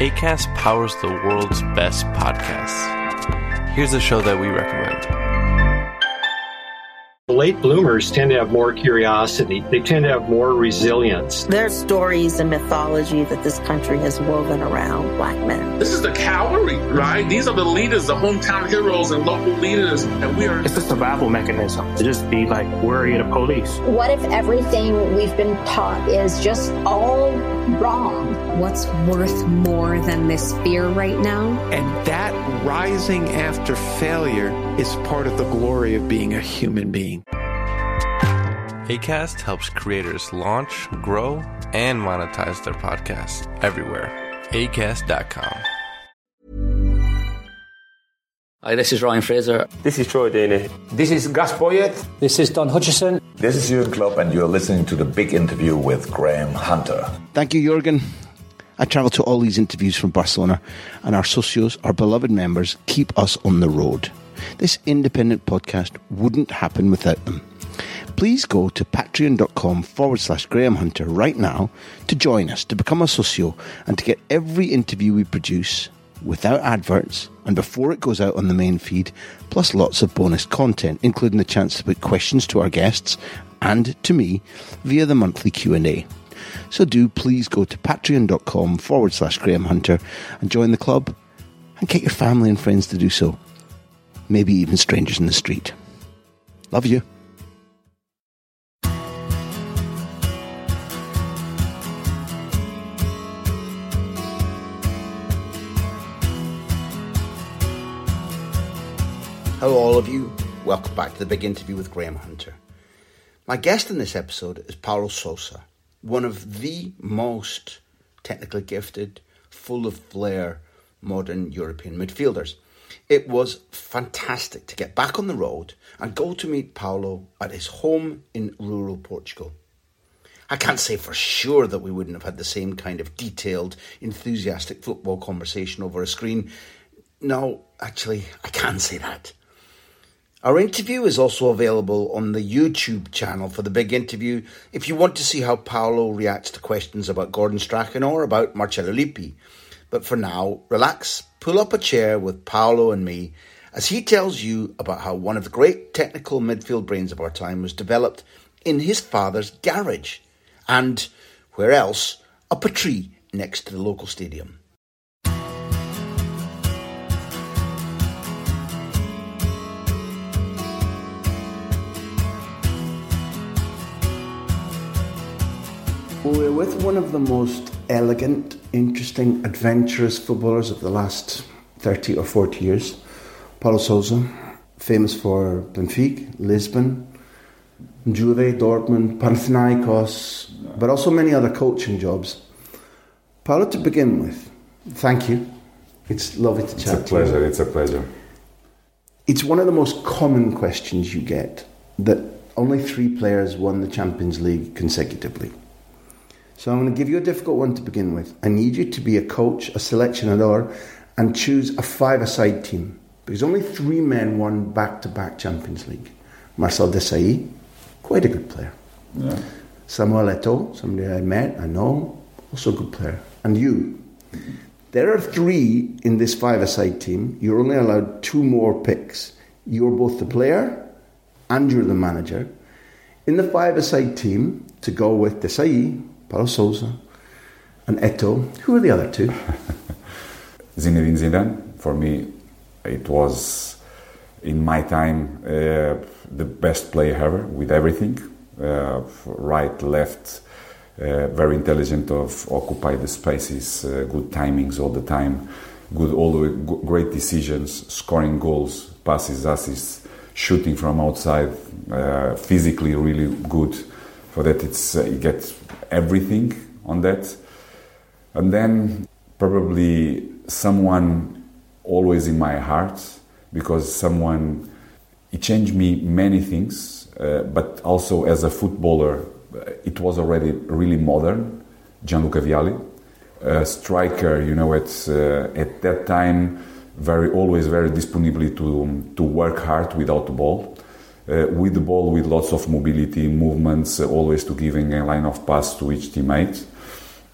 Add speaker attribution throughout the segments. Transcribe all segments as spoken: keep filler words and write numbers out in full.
Speaker 1: Acast powers the world's best podcasts. Here's a show that we recommend.
Speaker 2: Late bloomers tend to have more curiosity. They tend to have more resilience.
Speaker 3: There's stories and mythology that this country has woven around black men.
Speaker 4: This is the cavalry, right? These are the leaders, the hometown heroes and local leaders. And we are.
Speaker 5: It's a survival mechanism to just be like worried of police.
Speaker 6: What if everything we've been taught is just all wrong?
Speaker 7: What's worth more than this fear right now?
Speaker 8: And that rising after failure is part of the glory of being a human being.
Speaker 1: Acast helps creators launch, grow, and monetize their podcasts everywhere. Acast dot com.
Speaker 9: Hi, this is Ryan Fraser.
Speaker 10: This is Troy Deeney.
Speaker 11: This is Gus Poyet.
Speaker 12: This is Don Hutchison.
Speaker 13: This is Jürgen Klopp, and you're listening to The Big Interview with Graham Hunter.
Speaker 14: Thank you, Jürgen. I travel to all these interviews from Barcelona, and our socios, our beloved members, keep us on the road. This independent podcast wouldn't happen without them. Please go to patreon.com forward slash Graham Hunter right now to join us, to become a socio, and to get every interview we produce without adverts and before it goes out on the main feed, plus lots of bonus content, including the chance to put questions to our guests and to me via the monthly Q and A. So do please go to patreon.com forward slash Graham Hunter and join the club, and get your family and friends to do so. Maybe even strangers in the street. Love you. Hello all of you, welcome back to The Big Interview with Graham Hunter. My guest in this episode is Paulo Sousa, one of the most technically gifted, full of flair, modern European midfielders. It was fantastic to get back on the road and go to meet Paulo at his home in rural Portugal. I can't say for sure that we wouldn't have had the same kind of detailed, enthusiastic football conversation over a screen. No, actually, I can say that. Our interview is also available on the YouTube channel for The Big Interview if you want to see how Paulo reacts to questions about Gordon Strachan or about Marcello Lippi. But for now, relax, pull up a chair with Paulo and me as he tells you about how one of the great technical midfield brains of our time was developed in his father's garage and, where else, up a tree next to the local stadium. We're with one of the most elegant, interesting, adventurous footballers of the last thirty or forty years, Paulo Sousa, famous for Benfica, Lisbon, Juve, Dortmund, Panathinaikos, but also many other coaching jobs. Paulo, to begin with, thank you. It's lovely to chat
Speaker 15: to you. It's a pleasure, it's a pleasure.
Speaker 14: It's one of the most common questions you get, that only three players won the Champions League consecutively. So I'm going to give you a difficult one to begin with. I need you to be a coach, a seleccionador, and choose a five-a-side team. Because only three men won back-to-back Champions League. Marcel Desailly, quite a good player.
Speaker 15: Yeah.
Speaker 14: Samuel Eto'o, somebody I met, I know, also a good player. And you. There are three in this five-a-side team. You're only allowed two more picks. You're both the player and you're the manager. In the five-a-side team, to go with Desailly, Paulo Sousa and Eto'o. Who are the other two?
Speaker 15: Zinedine Zidane. For me, it was, in my time, uh, the best player ever, with everything. Uh, right, left, uh, very intelligent of occupy the spaces, uh, good timings all the time, good, all the way, great decisions, scoring goals, passes, assists, shooting from outside, uh, physically really good. For that, it's uh, you get everything on that. And then probably someone always in my heart, because someone, he changed me many things, uh, but also as a footballer, it was already really modern, Gianluca Vialli. A striker, you know, at, uh, at that time, very always very disponible to, to work hard without the ball. Uh, with the ball, with lots of mobility, movements, uh, always to giving a line of pass to each teammate.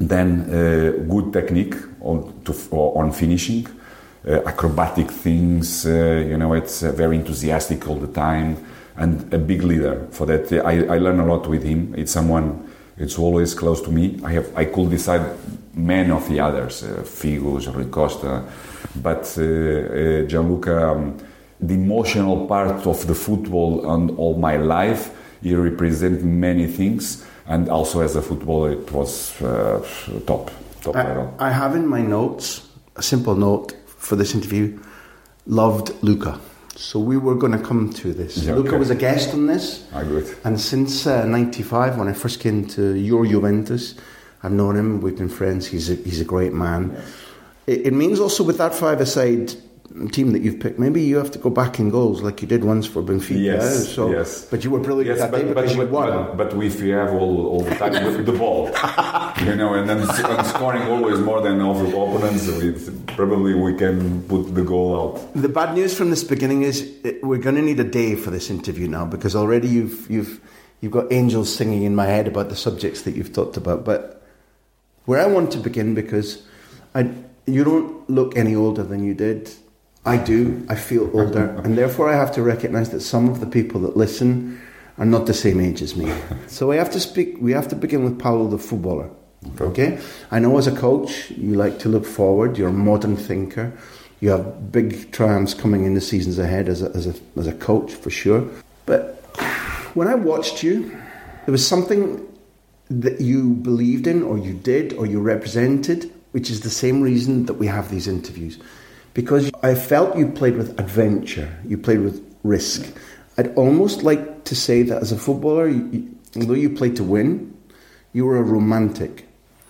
Speaker 15: then uh, good technique on, to, on finishing, uh, acrobatic things, uh, you know, it's uh, very enthusiastic all the time, and a big leader. For that, uh, I, I learn a lot with him. It's someone, it's always close to me. I have, I could decide many of the others, uh, Figo, Rui Costa, but uh, uh, Gianluca, um, the emotional part of the football and all my life, he represents many things. And also as a footballer, it was uh, top, top
Speaker 14: I,
Speaker 15: level.
Speaker 14: I have in my notes, a simple note for this interview, loved Luca. So we were going to come to this.
Speaker 15: Yeah,
Speaker 14: Luca
Speaker 15: okay.
Speaker 14: was a guest on this.
Speaker 15: I agree.
Speaker 14: And since uh, ninety-five, when I first came to your Juventus, I've known him, we've been friends, he's a, he's a great man.
Speaker 15: Yeah.
Speaker 14: It, it means also with that five-a-side team that you've picked, maybe you have to go back in goals like you did once for Benfica.
Speaker 15: Yes,
Speaker 14: so,
Speaker 15: yes.
Speaker 14: But you were brilliant
Speaker 15: yes,
Speaker 14: that
Speaker 15: but,
Speaker 14: day because
Speaker 15: but,
Speaker 14: you won.
Speaker 15: But, but if you have all, all the time with the ball, you know, and then and scoring always more than our opponents, it, probably we can put the goal out.
Speaker 14: The bad news from this beginning is it, we're going to need a day for this interview now, because already you've you've you've got angels singing in my head about the subjects that you've talked about. But where I want to begin, because I you don't look any older than you did. I do. I feel older, and therefore I have to recognise that some of the people that listen are not the same age as me. So we have to speak. We have to begin with Paulo, the footballer. Okay. okay. I know as a coach, you like to look forward. You're a modern thinker. You have big triumphs coming in the seasons ahead as a, as a as a coach for sure. But when I watched you, there was something that you believed in, or you did, or you represented, which is the same reason that we have these interviews. Because I felt you played with adventure, you played with risk. I'd almost like to say that as a footballer, you, you, although you played to win, you were a romantic.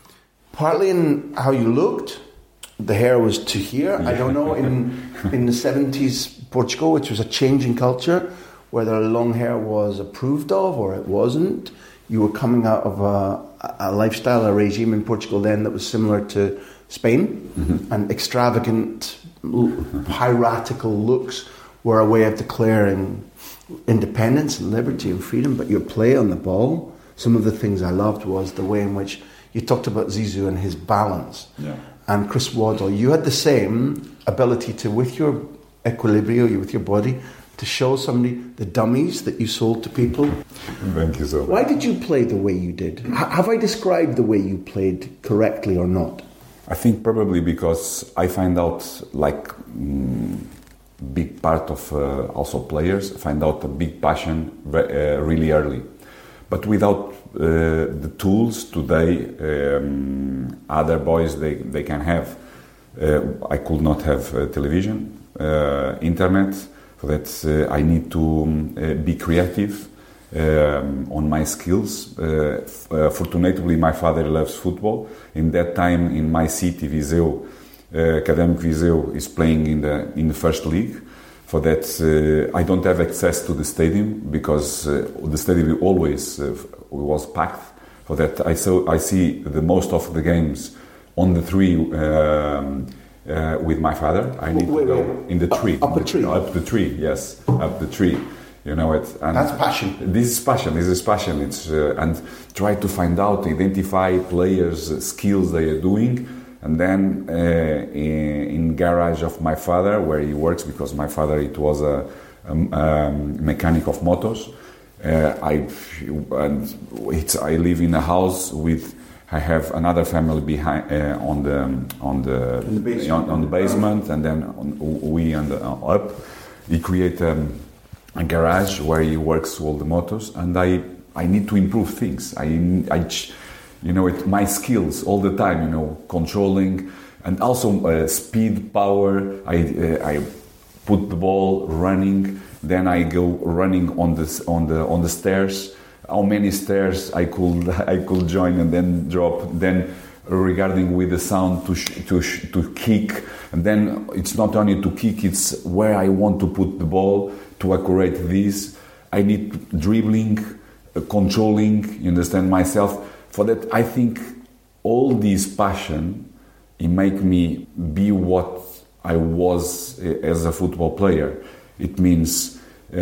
Speaker 14: Partly in how you looked, the hair was to here. I don't know, in in the seventies Portugal, which was a changing culture, whether long hair was approved of or it wasn't. You were coming out of a, a lifestyle, a regime in Portugal then that was similar to Spain, mm-hmm. and extravagant, piratical looks were a way of declaring independence and liberty and freedom. But your play on the ball, some of the things I loved was the way in which you talked about Zizou and his balance, yeah. and Chris Waddle. You had the same ability to, with your equilibrio, with your body, to show somebody the dummies that you sold to people.
Speaker 15: Thank you so much.
Speaker 14: Why did you play the way you did? H- have I described the way you played correctly or not?
Speaker 15: I think probably because I find out, like, mm, big part of uh, also players find out a big passion re- uh, really early. But without uh, the tools today, um, other boys, they, they can have. Uh, I could not have uh, television, uh, internet, so that uh, I need to um, uh, be creative um, on my skills. Uh, f- uh, fortunately, my father loves football. In that time, in my city, Viseu, uh, Académico Viseu is playing in the in the first league. For that, uh, I don't have access to the stadium because uh, the stadium always uh, was packed. For that, I saw I see the most of the games on the tree um, uh, with my father. I need wait, to go wait. in the tree,
Speaker 14: up a tree,
Speaker 15: no, up the tree. Yes, up the tree. You know it.
Speaker 14: And that's passion.
Speaker 15: This is passion. This is passion. It's uh, and try to find out, identify players' uh, skills they are doing. And then uh, in, in garage of my father, where he works, because my father it was a, a, a mechanic of motors. Uh, I and it's, I live in a house with. I have another family behind uh, on the on the,
Speaker 14: in the basement.
Speaker 15: On, on the basement, and then on, we on the uh, up. He create um, a garage where he works all the motors, and I I need to improve things. I I. You know, it, my skills all the time, you know, controlling and also uh, speed, power. I uh, I put the ball running, then I go running on the on the on the stairs. How many stairs I could I could join and then drop. Then regarding with the sound to sh- to sh- to kick, and then it's not only to kick; it's where I want to put the ball to accurate this. I need dribbling, uh, controlling. You understand myself. For that, I think all this passion, it make me be what I was as a football player. It means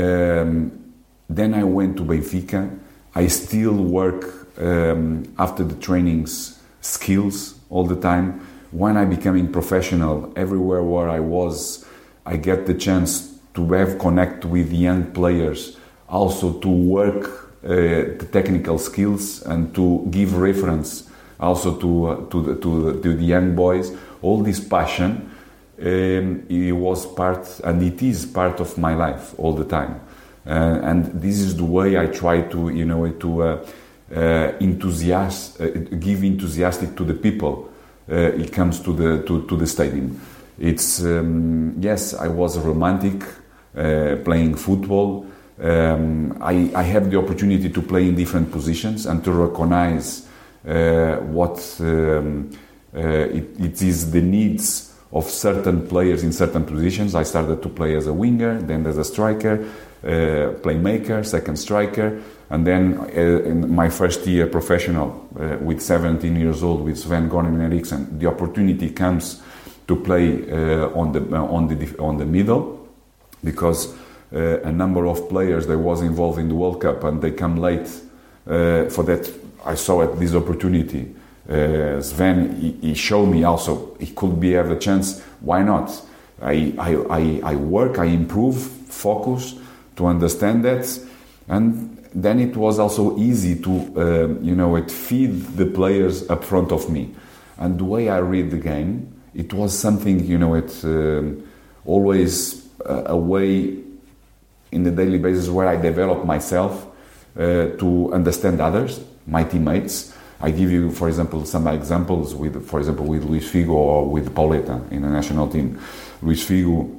Speaker 15: um, then I went to Benfica. I still work um, after the trainings skills all the time. When I becoming professional, everywhere where I was, I get the chance to have connect with young players, also to work uh, the technical skills and to give reference also to uh, to, the, to, the, to the young boys. All this passion, um, it was part and it is part of my life all the time, uh, and this is the way I try to you know to uh, uh, enthusiast, uh, give enthusiastic to the people. Uh, it comes to the to, to the stadium. It's um, yes, I was a romantic uh, playing football. Um, I, I have the opportunity to play in different positions and to recognize uh, what um, uh, it, it is the needs of certain players in certain positions. I started to play as a winger, then as a striker, uh, playmaker, second striker, and then uh, in my first year professional uh, with seventeen years old with Sven-Goran Eriksson, the opportunity comes to play uh, on the uh, on the on the middle, because uh, a number of players that was involved in the World Cup and they come late. Uh, for that, I saw it, this opportunity. Uh, Sven, he, he showed me also he could be have a chance. Why not? I I I, I work, I improve, focus to understand that, and then it was also easy to uh, you know it feed the players up front of me, and the way I read the game. It was something, you know, it's um, always a, a way in the daily basis where I develop myself uh, to understand others, my teammates. I give you, for example, some examples with, for example, with Luís Figo or with Pauleta in the national team. Luís Figo,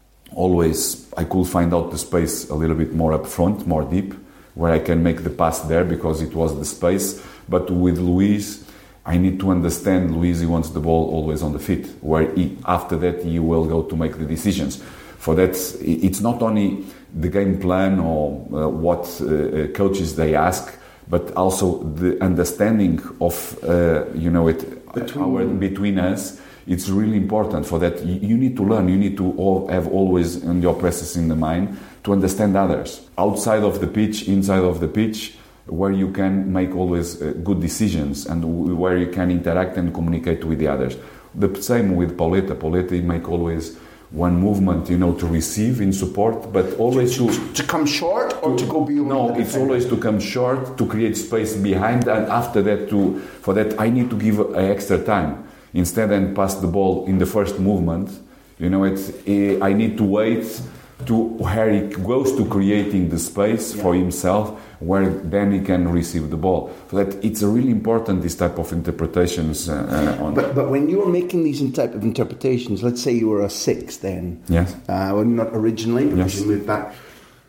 Speaker 15: always I could find out the space a little bit more up front, more deep, where I can make the pass there because it was the space. But with Luís, I need to understand Luís, he wants the ball always on the feet, where he, after that he will go to make the decisions. For that, it's not only the game plan or uh, what uh, coaches they ask, but also the understanding of, uh, you know, it between, our, between us. It's really important for that. You, you need to learn, you need to all have always in your process in the mind to understand others. Outside of the pitch, inside of the pitch, where you can make always uh, good decisions and w- where you can interact and communicate with the others. The same with Pauleta. Pauleta make always one movement, you know, to receive in support, but always to...
Speaker 14: To, to come short or to, to go beyond?
Speaker 15: No, it's always to come short, to create space behind, and after that, to for that I need to give uh, extra time. Instead and pass the ball in the first movement, you know, it's, uh, I need to wait to where he goes to creating the space yeah. for himself, where then he can receive the ball. So that it's really important, this type of interpretations. Uh, on
Speaker 14: but but when you were making these type of interpretations, let's say you were a six then.
Speaker 15: Yes.
Speaker 14: Uh, well, not originally, because yes. you moved back.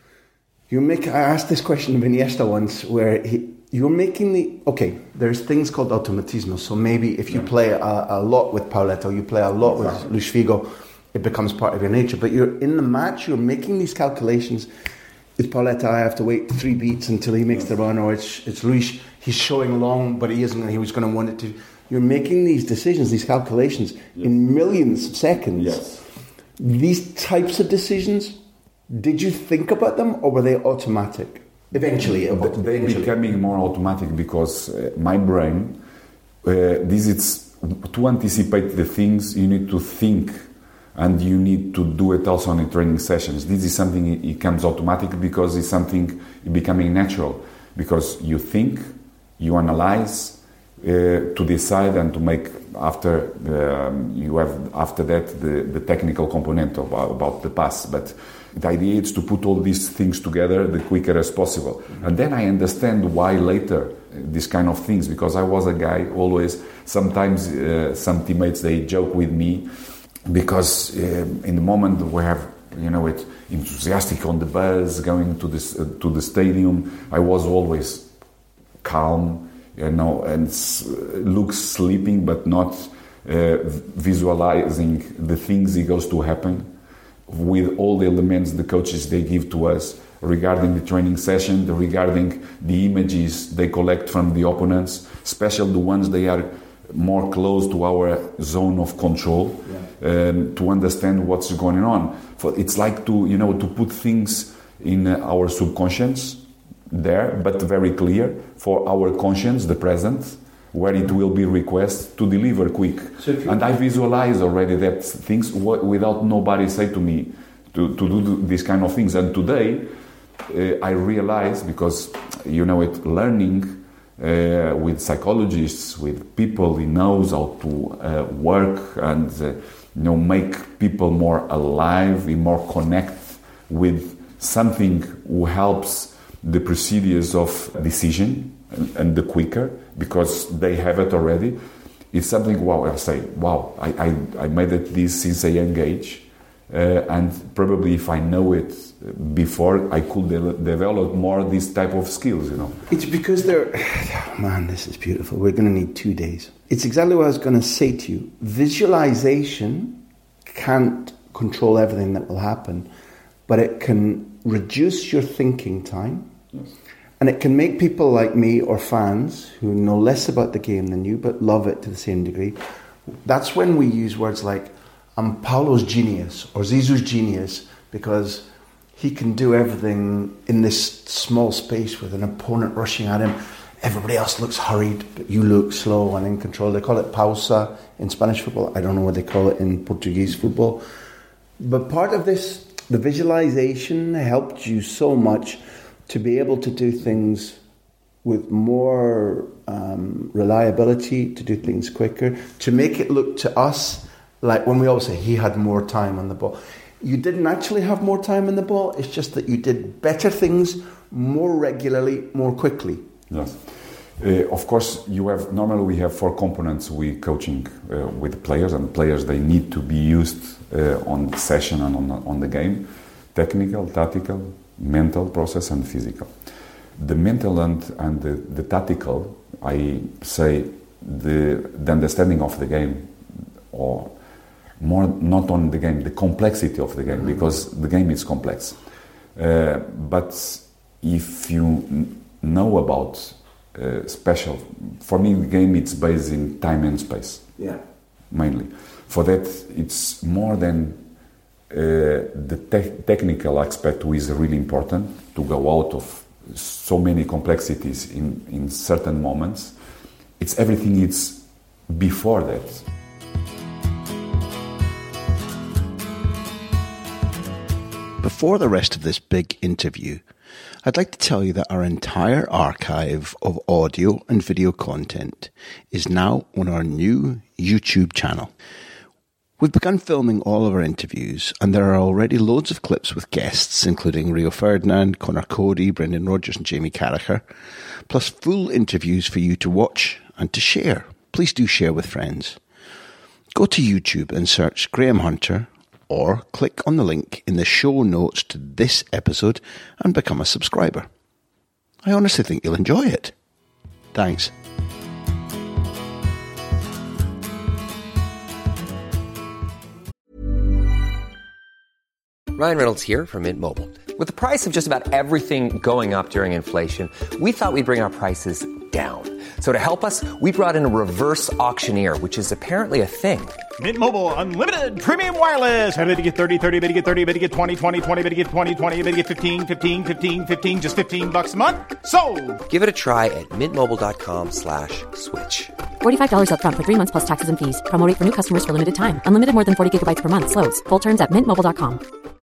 Speaker 14: You make. I asked this question of Iniesta once, where he, you're making the okay. There's things called automatismo. So maybe if you yeah. play a, a lot with Pauleta, or you play a lot exactly. with Luís Figo, it becomes part of your nature. But you're in the match. You're making these calculations. With Pauleta, I have to wait three beats until he makes yes. the run, or it's it's Luís. He's showing long, but he isn't. He was going to want it to. You're making these decisions, these calculations yes. in millions of seconds.
Speaker 15: Yes.
Speaker 14: These types of decisions. Did you think about them, or were they automatic? Eventually,
Speaker 15: but they becoming more automatic because uh, my brain. Uh, this is to anticipate the things. You need to think. And you need to do it also in training sessions. This is something, it comes automatic because it's something becoming natural. Because you think, you analyze uh, to decide and to make after, um, you have after that the, the technical component of, about the pass. But the idea is to put all these things together the quicker as possible. Mm-hmm. And then I understand why later these kind of things. Because I was a guy always, sometimes uh, some teammates, they joke with me. Because uh, in the moment we have, you know, it enthusiastic on the bus, going to this uh, to the stadium, I was always calm, you know, and s- looks sleeping, but not uh, visualizing the things that goes to happen with all the elements the coaches they give to us regarding the training session, the, regarding the images they collect from the opponents, especially the ones they are more close to our zone of control, yeah. um, to understand what's going on. For it's like to, you know, to put things in uh, our subconscious there, but very clear for our conscience, the present, where it will be request to deliver quick. So and I visualize already that things w- without nobody say to me to, to do these kind of things. And today uh, I realize, because you know it, learning uh, with psychologists, with people who knows how to uh, work and uh, you know make people more alive, more connect with something who helps the procedures of decision and, and the quicker, because they have it already. It's something, wow, I say, wow, I, I, I made it this since a young age, uh, and probably if I know it before, I could de- develop more these type of skills, you know.
Speaker 14: It's because they're, oh man, this is beautiful. We're going to need two days. It's exactly what I was going to say to you. Visualization can't control everything that will happen, but it can reduce your thinking time. Yes. And it can make people like me or fans who know less about the game than you but love it to the same degree. That's when we use words like, I'm Paulo's genius or Zizou's genius, because he can do everything in this small space with an opponent rushing at him. Everybody else looks hurried, but you look slow and in control. They call it pausa in Spanish football. I don't know what they call it in Portuguese football. But part of this, the visualization helped you so much to be able to do things with more um, reliability, to do things quicker, to make it look to us like when we always say he had more time on the ball. You didn't actually have more time on the ball, it's just that you did better things more regularly, more quickly.
Speaker 15: Yes. Uh, of course, you have normally we have four components we coaching uh, with players, and players they need to be used uh, on the session and on, on the game: technical, tactical, mental process, and physical. The mental and, and the, the tactical, I say the, the understanding of the game, or more not on the game, the complexity of the game, mm-hmm. because the game is complex. Uh, but if you n- know about uh, special, for me the game it's based in time and space.
Speaker 14: Yeah.
Speaker 15: Mainly. For that it's more than Uh, the te- technical aspect is really important to go out of so many complexities in, in certain moments. It's everything it's before that.
Speaker 14: Before the rest of this big interview, I'd like to tell you that our entire archive of audio and video content is now on our new YouTube channel. We've begun filming all of our interviews, and there are already loads of clips with guests, including Rio Ferdinand, Conor Cody, Brendan Rodgers and Jamie Carragher, plus full interviews for you to watch and to share. Please do share with friends. Go to YouTube and search Graham Hunter, or click on the link in the show notes to this episode and become a subscriber. I honestly think you'll enjoy it. Thanks.
Speaker 10: Ryan Reynolds here from Mint Mobile. With the price of just about everything going up during inflation, we thought we'd bring our prices down. So to help us, we brought in a reverse auctioneer, which is apparently a thing.
Speaker 11: Mint Mobile Unlimited Premium Wireless. How to get thirty, thirty, how to get thirty, how to get twenty, twenty, twenty, how to get twenty, twenty, how to get fifteen, fifteen, fifteen, fifteen, just fifteen bucks a month? Sold!
Speaker 10: Give it a try at mintmobile.com slash switch.
Speaker 12: forty-five dollars up front for three months plus taxes and fees. Promo rate for new customers for limited time. Unlimited more than forty gigabytes per month. Slows full terms at mint mobile dot com.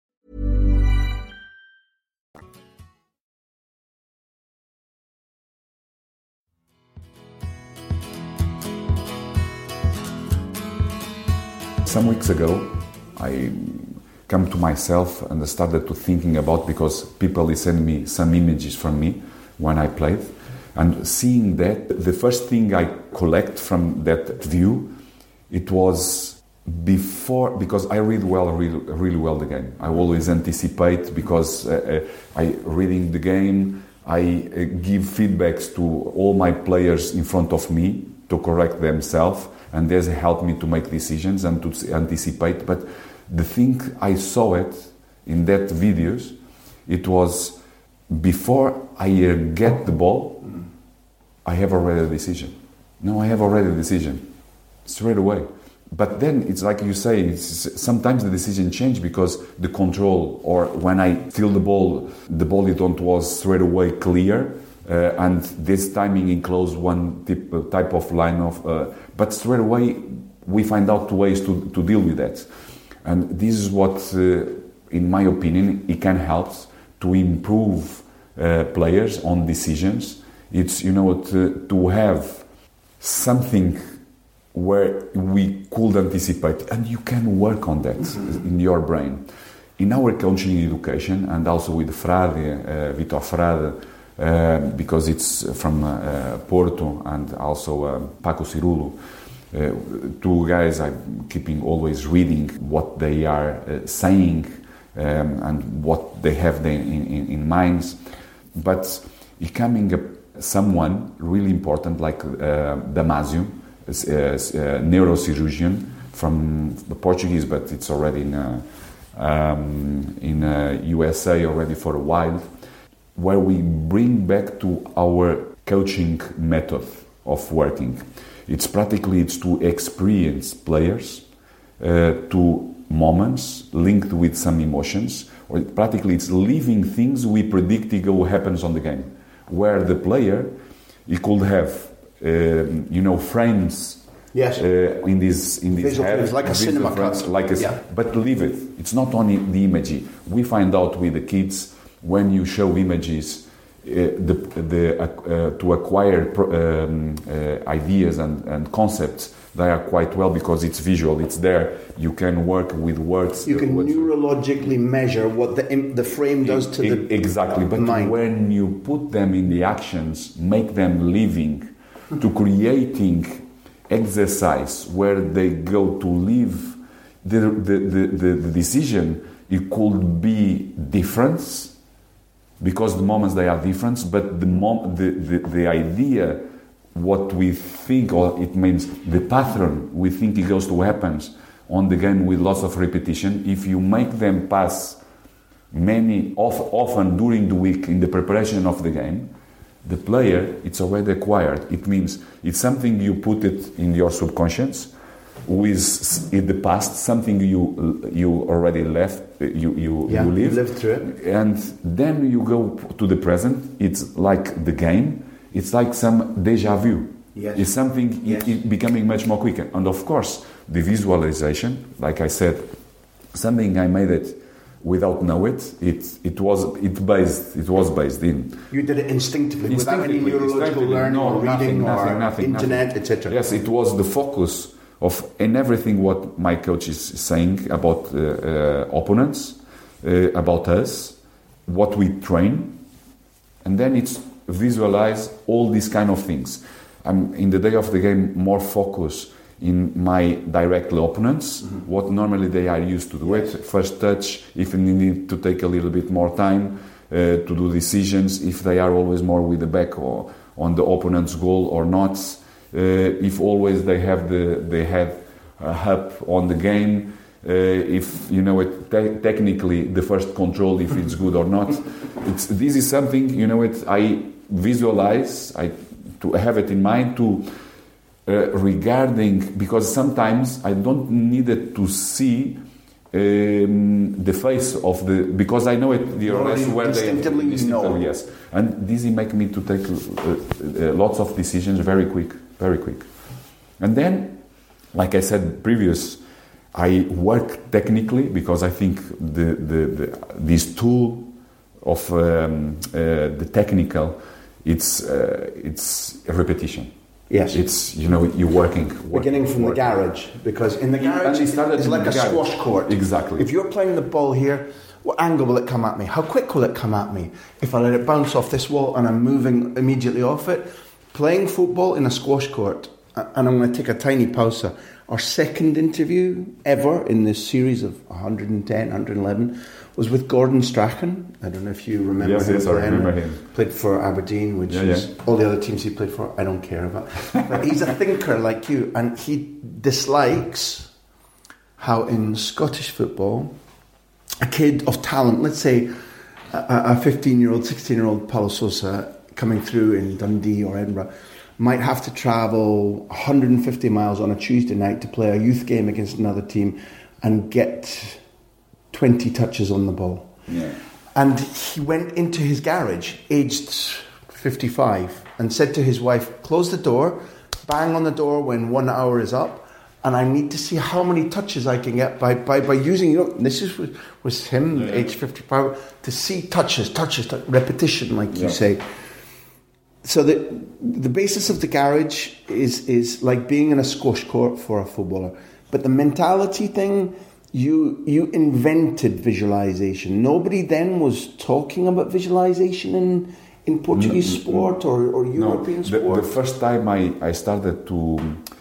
Speaker 15: Some weeks ago, I came to myself and started to thinking about, because people sent me some images from me when I played, and seeing that, the first thing I collect from that view, it was before, because I read well, really, really well the game. I always anticipate, because uh, I reading the game, I uh, give feedbacks to all my players in front of me to correct themselves, and this helped me to make decisions and to anticipate. But the thing I saw it in that videos, it was before I get the ball, I have already a decision. No, I have already a decision straight away. But then it's like you say, it's, sometimes the decision change because the control, or when I feel the ball, the ball it don't was straight away clear, Uh, and this timing enclosed one tip, uh, type of line of, uh, but straight away we find out ways to, to deal with that. And this is what, uh, in my opinion, it can help to improve uh, players on decisions. It's, you know, to, to have something where we could anticipate, and you can work on that mm-hmm. in your brain. In our coaching education, and also with Frade, uh, Vitor Frade, Uh, because it's from uh, Porto, and also uh, Paco Cirulo, uh, two guys I'm keeping always reading what they are uh, saying um, and what they have in, in, in minds. But becoming a, someone really important like uh, Damasio, a, a neurosurgeon from the Portuguese, but it's already in uh, um, in uh, U S A already for a while, where we bring back to our coaching method of working. It's practically it's to experience players uh, to moments linked with some emotions, or practically it's living things we predict will happens on the game, where the player he could have um, you know frames.
Speaker 14: Yes.
Speaker 15: Uh, in this in this
Speaker 14: visual
Speaker 15: head,
Speaker 14: frames, like a cinema
Speaker 15: frames,
Speaker 14: cut.
Speaker 15: like a,
Speaker 14: yeah.
Speaker 15: But leave it. It's not only the image. We find out with the kids. When you show images, uh, the, the, uh, uh, to acquire pro, um, uh, ideas and, and concepts, they are quite well because it's visual, it's there. You can work with words.
Speaker 14: You can
Speaker 15: words.
Speaker 14: neurologically measure what the the frame does to
Speaker 15: e-
Speaker 14: the
Speaker 15: exactly. But
Speaker 14: mind.
Speaker 15: When you put them in the actions, make them living, to creating exercise where they go to live, the the, the, the, the decision it could be different. Because the moments they are different, but the, mom, the, the the idea, what we think, or it means the pattern we think it goes to happens on the game with lots of repetition. If you make them pass many of, often during the week in the preparation of the game, the player it's already acquired. It means it's something you put it in your subconscious. With in the past, something you you already left, you you,
Speaker 14: yeah,
Speaker 15: you lived,
Speaker 14: you lived through it,
Speaker 15: and then you go to the present. It's like the game. It's like some déjà vu.
Speaker 14: Yes.
Speaker 15: It's something
Speaker 14: yes.
Speaker 15: it, it becoming much more quicker. And of course, the visualization, like I said, something I made it without know it. It it was it based it was based in.
Speaker 14: You did it instinctively, without any
Speaker 15: Instinctively,
Speaker 14: neurological
Speaker 15: instinctively.
Speaker 14: learning,
Speaker 15: No,
Speaker 14: or reading,
Speaker 15: nothing,
Speaker 14: or
Speaker 15: nothing, nothing,
Speaker 14: internet,
Speaker 15: nothing.
Speaker 14: et cetera.
Speaker 15: Yes, it was the focus of in everything what my coach is saying about uh, uh, opponents, uh, about us, what we train, and then it's visualize all these kind of things. I'm in the day of the game more focused in my direct opponents, mm-hmm. what normally they are used to do yes. it. First touch, if you need to take a little bit more time uh, to do decisions, if they are always more with the back or on the opponent's goal or not. Uh, if always they have the they have a hub on the game, uh, if you know it te- technically the first control if it's good or not. It's, this is something you know it I visualize I to have it in mind to uh, regarding because sometimes I don't need it to see um, the face of the because I know it the
Speaker 14: no,
Speaker 15: rest where
Speaker 14: instinctively
Speaker 15: they
Speaker 14: know
Speaker 15: yes and this make me to take uh, uh, lots of decisions very quick. Very quick. And then, like I said previous, I work technically because I think the, the, the this tool of um, uh, the technical, it's uh, it's repetition.
Speaker 14: Yes.
Speaker 15: It's, you know, you're working. working
Speaker 14: Beginning from
Speaker 15: working.
Speaker 14: the garage, because in the garage it's like a
Speaker 15: garage.
Speaker 14: squash court.
Speaker 15: Exactly.
Speaker 14: If you're playing the ball here, what angle will it come at me? How quick will it come at me? If I let it bounce off this wall and I'm moving immediately off it, playing football in a squash court, and I'm going to take a tiny pause. Our second interview ever in this series of one hundred ten, one hundred eleven was with Gordon Strachan. I don't know if you remember
Speaker 15: yes,
Speaker 14: him.
Speaker 15: Yes, I remember him.
Speaker 14: Played for Aberdeen, which
Speaker 15: yeah,
Speaker 14: is
Speaker 15: yeah.
Speaker 14: all the other teams he played for, I don't care about. But he's a thinker like you, and he dislikes how in Scottish football, a kid of talent, let's say a fifteen-year-old, sixteen-year-old Paulo Sousa coming through in Dundee or Edinburgh, might have to travel one hundred fifty miles on a Tuesday night to play a youth game against another team and get twenty touches on the ball.
Speaker 15: Yeah.
Speaker 14: And he went into his garage, aged fifty-five and said to his wife, close the door, bang on the door when one hour is up, and I need to see how many touches I can get by, by, by using, you know, this is was, was him, yeah. age fifty-five, to see touches, touches, touch, repetition, like yeah. you say. So the the basis of the garage is is like being in a squash court for a footballer. But the mentality thing, you you invented visualization. Nobody then was talking about visualization in, in Portuguese no, sport or, or European
Speaker 15: no,
Speaker 14: sport.
Speaker 15: The, the first time I, I started to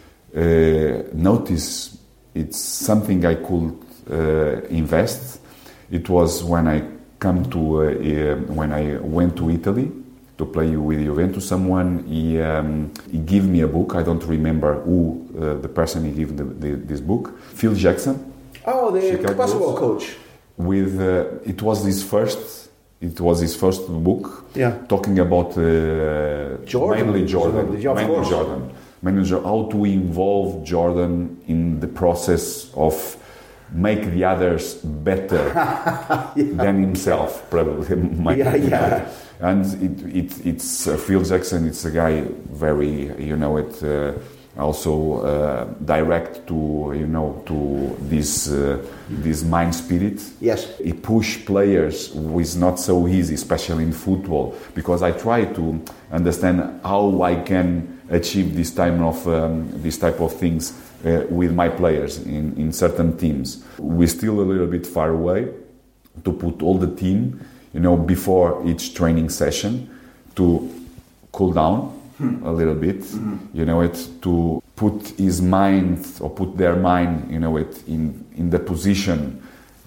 Speaker 15: uh, notice it's something I could uh, invest, it was when I come to uh, uh, when I went to Italy to play with Juventus. Someone he, um, he gave me a book. I don't remember who uh, the person he gave the, the, this book. Phil Jackson.
Speaker 14: Oh, the basketball coach.
Speaker 15: With uh, it was his first. It was his first book.
Speaker 14: Yeah.
Speaker 15: Talking about uh,
Speaker 14: Jordan.
Speaker 15: mainly Jordan.
Speaker 14: Yeah,
Speaker 15: mainly
Speaker 14: course.
Speaker 15: Jordan. Mainly Jordan. How to involve Jordan in the process of make the others better yeah. than himself, probably.
Speaker 14: yeah, yeah.
Speaker 15: And it, it, it's uh, Phil Jackson. It's a guy very, you know, it uh, also uh, direct to, you know, to this uh, this mind spirit.
Speaker 14: Yes.
Speaker 15: He push players, who is not so easy, especially in football, because I try to understand how I can achieve this type of um, this type of things uh, with my players in, in certain teams. We're still a little bit far away to put all the team, you know, before each training session to cool down hmm. a little bit, hmm. you know, it to put his mind or put their mind, you know, it in in the position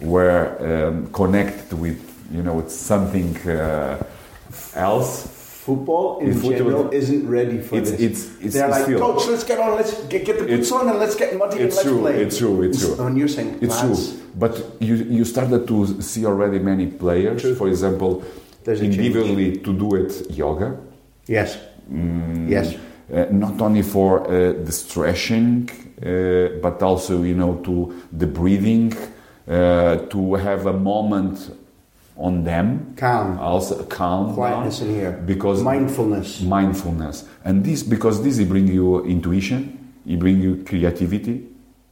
Speaker 15: where um, connect with, you know, it's something uh, else.
Speaker 14: Football in football, general isn't ready for
Speaker 15: it's,
Speaker 14: this.
Speaker 15: It's, it's,
Speaker 14: They're
Speaker 15: it's
Speaker 14: like,
Speaker 15: still,
Speaker 14: coach, let's get on, let's get, get the boots on and let's get muddy and let's
Speaker 15: true,
Speaker 14: play.
Speaker 15: It's true, it's true.
Speaker 14: And you're saying,
Speaker 15: it's
Speaker 14: lads,
Speaker 15: true. But you you started to see already many players, true. For example,
Speaker 14: There's
Speaker 15: individually to do it yoga.
Speaker 14: Yes.
Speaker 15: Mm,
Speaker 14: yes.
Speaker 15: Uh, not only for uh, the stretching, uh, but also, you know, to the breathing, uh, to have a moment on them,
Speaker 14: calm,
Speaker 15: also calm,
Speaker 14: quietness
Speaker 15: down,
Speaker 14: in here,
Speaker 15: because
Speaker 14: mindfulness,
Speaker 15: mindfulness, and this because this will bring you intuition, it bring you creativity.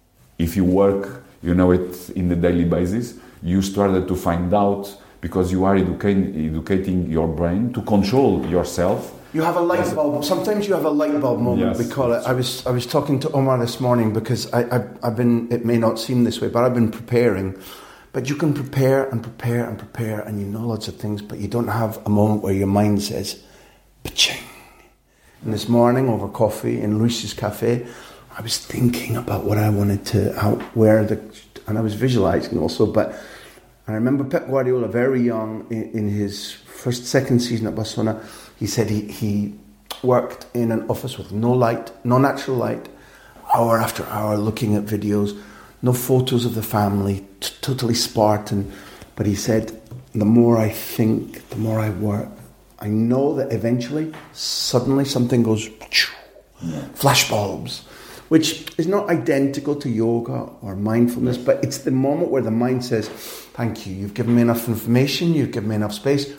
Speaker 15: If you work, you know it in the daily basis, you started to find out because you are educating educating your brain to control yourself.
Speaker 14: You have a light bulb. Sometimes you have a light bulb moment. Yes. We call it. I was I was talking to Omar this morning because I I've, I've been. It may not seem this way, but I've been preparing. But you can prepare and prepare and prepare and you know lots of things, but you don't have a moment where your mind says, pa-ching. And this morning over coffee in Luis's Cafe, I was thinking about what I wanted to, how, where the, and I was visualizing also, but I remember Pep Guardiola, very young, in, in his first, second season at Barcelona, he said he, he worked in an office with no light, no natural light, hour after hour looking at videos, no photos of the family, t- totally Spartan. But he said, the more I think, the more I work, I know that eventually, suddenly something goes, yeah. flash bulbs, which is not identical to yoga or mindfulness, but it's the moment where the mind says, thank you, you've given me enough information, you've given me enough space.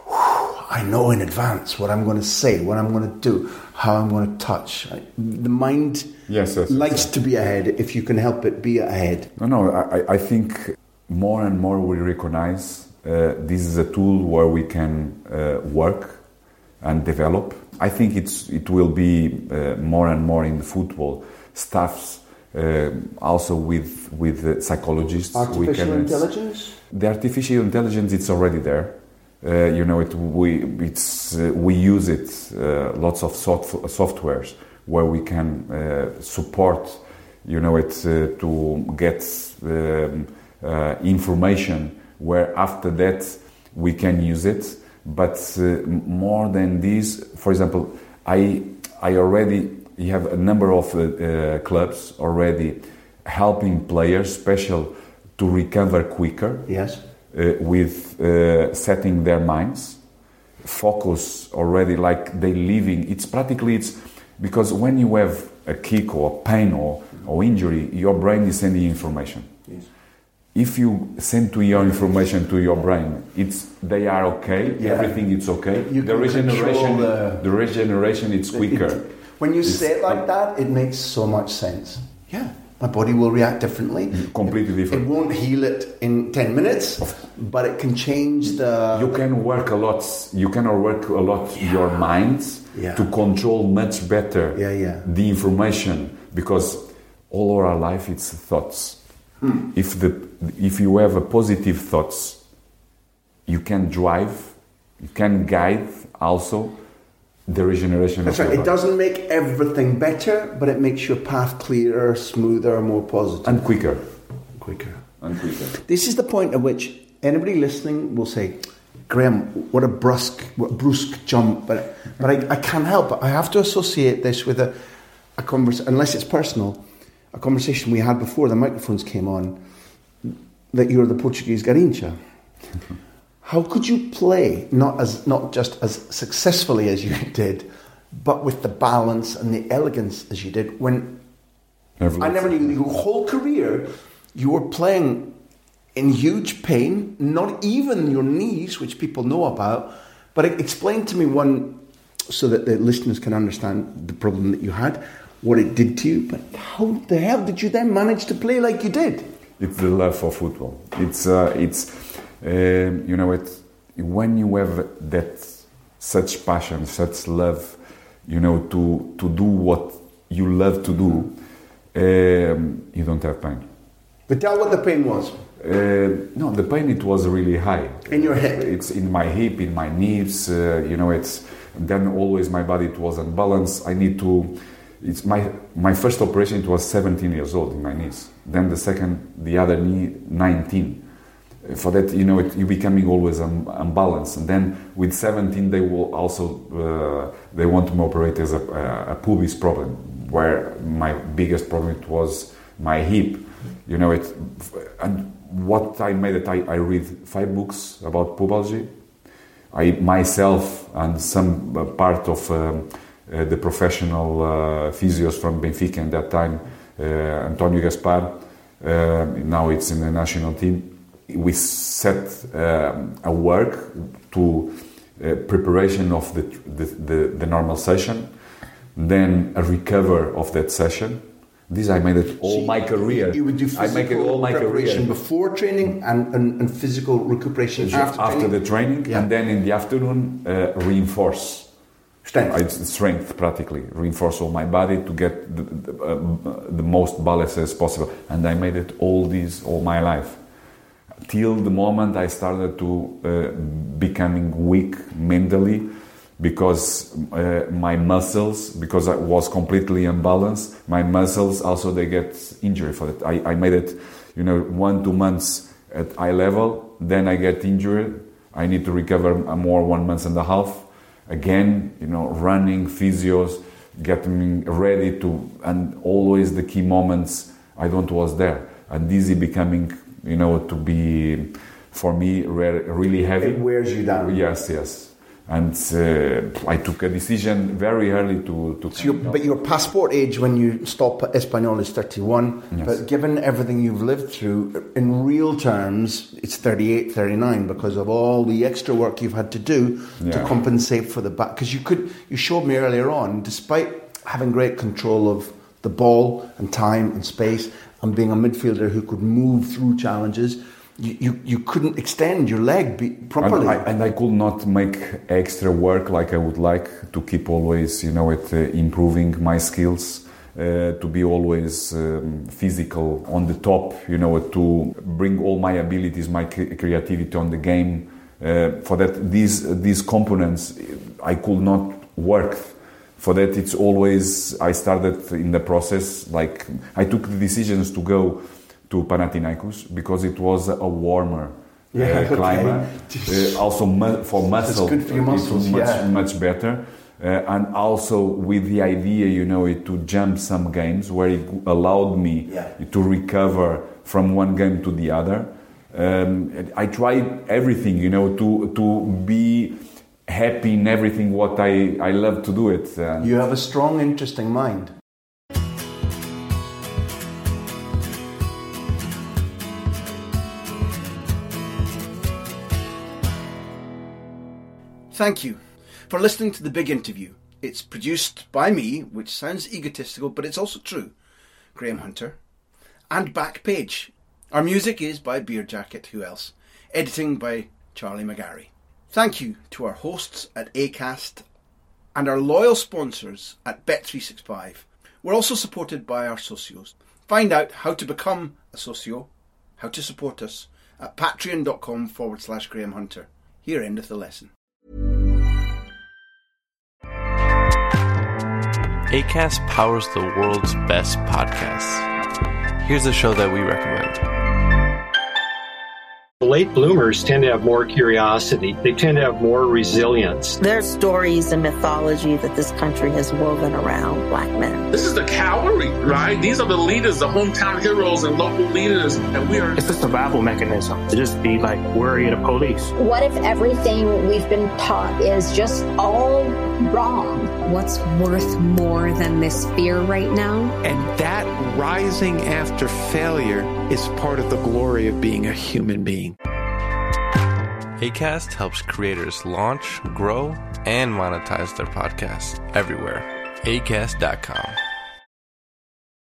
Speaker 14: I know in advance what I'm going to say, what I'm going to do, how I'm going to touch. The mind
Speaker 15: yes, yes,
Speaker 14: likes
Speaker 15: yes.
Speaker 14: to be ahead. If you can help it, be ahead.
Speaker 15: No, no, I, I think more and more we recognize uh, this is a tool where we can uh, work and develop. I think it's it will be uh, more and more in the football staffs, uh, also with with uh, psychologists.
Speaker 14: Artificial
Speaker 15: we can,
Speaker 14: intelligence?
Speaker 15: The artificial intelligence, it's already there. Uh, you know, it, we it's uh, we use it uh, lots of soft, softwares where we can uh, support, you know, it uh, to get um, uh, information. Where after that we can use it, but uh, more than this, for example, I I already have a number of uh, uh, clubs already helping players, special to recover quicker.
Speaker 14: Yes.
Speaker 15: Uh, with uh, setting their minds, focus already like they living. It's practically it's because when you have a kick or pain or, or injury, your brain is sending information.
Speaker 14: Yes.
Speaker 15: if you send to your information to your brain, it's they are okay.
Speaker 16: Yeah.
Speaker 15: Everything is okay.
Speaker 16: You
Speaker 15: the
Speaker 16: can
Speaker 15: regeneration,
Speaker 16: the,
Speaker 15: the regeneration, it's quicker.
Speaker 16: It, when you
Speaker 15: it's,
Speaker 16: say it like that, it makes so much sense. Yeah, my body will react differently.
Speaker 15: Completely different.
Speaker 16: It won't heal it in ten minutes, but it can change the.
Speaker 15: You can work a lot. You can work a lot yeah. your mind
Speaker 16: yeah.
Speaker 15: to control much better
Speaker 16: yeah, yeah.
Speaker 15: the information, because all our life it's thoughts. Hmm. If the if you have a positive thoughts, you can drive, you can guide also the regeneration.
Speaker 16: That's
Speaker 15: of
Speaker 16: right.
Speaker 15: your
Speaker 16: It doesn't make everything better, but it makes your path clearer, smoother, more positive,
Speaker 15: and quicker,
Speaker 16: quicker,
Speaker 15: and quicker.
Speaker 16: This is the point at which anybody listening will say, "Graham, what a brusque, what a brusque jump!" But but I, I can't help it. I have to associate this with a a conversation, unless it's personal. A conversation we had before the microphones came on, that you're the Portuguese Garrincha. How could you play not as not just as successfully as you did, but with the balance and the elegance as you did when Everyone's I never knew your whole career you were playing in huge pain, not even your knees, which people know about, but explain to me one so that the listeners can understand the problem that you had, what it did to you, but how the hell did you then manage to play like you did?
Speaker 15: It's the love for football. It's uh, it's uh, you know it when you have that such passion, such love, you know, to to do what you love to do, um, you don't have pain.
Speaker 16: But tell what the pain was.
Speaker 15: Uh, no, the pain, it was really high.
Speaker 16: In your hip?
Speaker 15: It's in my hip, in my knees. Uh, you know, it's then always my body, it was unbalanced. I need to. It's my my first operation. It was seventeen years old in my knees. Then the second, the other knee, nineteen. For that, you know, it, you're becoming always un, unbalanced. And then with seventeen, they will also uh, they want to operate as a, a pubis problem, where my biggest problem it was my hip. You know it. And what I made it, I, I read five books about pubalgia. I myself and some uh, part of. Um, Uh, the professional uh, physios from Benfica at that time, uh, Antonio Gaspar, uh, now it's in the national team. We set uh, a work to uh, preparation of the, the, the, the normal session, then a recover of that session. This I made it all so my career.
Speaker 16: You would do physical
Speaker 15: I make it all my
Speaker 16: preparation
Speaker 15: career.
Speaker 16: Before training and, and, and physical recuperation after,
Speaker 15: after
Speaker 16: training?
Speaker 15: the training, yeah. And then in the afternoon uh, reinforce.
Speaker 16: Strength.
Speaker 15: It's strength, practically. Reinforce all my body to get the, the, uh, the most balance as possible. And I made it all this, all my life. Till the moment I started to uh, becoming weak mentally, because uh, my muscles, because I was completely unbalanced, my muscles also, they get injured for that. I, I made it, you know, one, two months at eye level, then I get injured. I need to recover more, one month and a half. Again, you know, running, physios, getting ready to, and always the key moments I don't was there. And this is becoming, you know, to be, for me, re- really heavy.
Speaker 16: It wears you down.
Speaker 15: Yes, yes. And uh, I took a decision very early to... to
Speaker 16: so your, but your passport age when you stop at Espanyol is thirty-one, yes. But given everything you've lived through, in real terms, it's thirty-eight, thirty-nine because of all the extra work you've had to do yeah. to compensate for the back. Because you could, you showed me earlier on, despite having great control of the ball and time and space and being a midfielder who could move through challenges, You, you you couldn't extend your leg be, properly,
Speaker 15: and I, and I could not make extra work like I would like to keep always, you know, it uh, improving my skills, uh, to be always um, physical on the top, you know, to bring all my abilities, my creativity on the game. Uh, for that, these these components I could not work. For that, it's always I started in the process. Like I took the decisions to go to Panathinaikos because it was a warmer
Speaker 16: yeah,
Speaker 15: uh,
Speaker 16: okay.
Speaker 15: climate. Uh, also mu- for muscle,
Speaker 16: it's good for your muscles,
Speaker 15: it was much,
Speaker 16: yeah.
Speaker 15: much better. Uh, and also with the idea, you know, it, to jump some games where it allowed me
Speaker 16: yeah.
Speaker 15: to recover from one game to the other. Um, I tried everything, you know, to to be happy in everything what I, I love to do it. Uh,
Speaker 16: you have a strong, interesting mind.
Speaker 14: Thank you for listening to The Big Interview. It's produced by me, which sounds egotistical, but it's also true, Graham Hunter, and Backpage. Our music is by Beer Jacket, who else? Editing by Charlie McGarry. Thank you to our hosts at Acast and our loyal sponsors at Bet three sixty-five. We're also supported by our socios. Find out how to become a socio, how to support us, at patreon.com forward slash Graham Hunter. Here endeth the lesson.
Speaker 1: Acast powers the world's best podcasts. Here's a show that we recommend.
Speaker 2: Late bloomers tend to have more curiosity. They tend to have more resilience.
Speaker 3: There's stories and mythology that this country has woven around black men.
Speaker 4: This is the cavalry, right? These are the leaders, the hometown heroes and local leaders. And we are...
Speaker 5: It's a survival mechanism to just be like worried of police.
Speaker 6: What if everything we've been taught is just all wrong?
Speaker 7: What's worth more than this fear right now?
Speaker 8: And that rising after failure is part of the glory of being a human being.
Speaker 1: Acast helps creators launch, grow, and monetize their podcasts everywhere. acast dot com.